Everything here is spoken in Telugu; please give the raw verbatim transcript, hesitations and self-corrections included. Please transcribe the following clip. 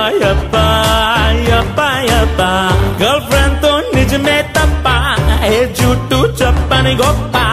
యప్పా యప్పా యప్పా గర్ల్ ఫ్రెండ్ తో నిజమే తప్ప ఏ జుట్టు చెప్పని గొప్ప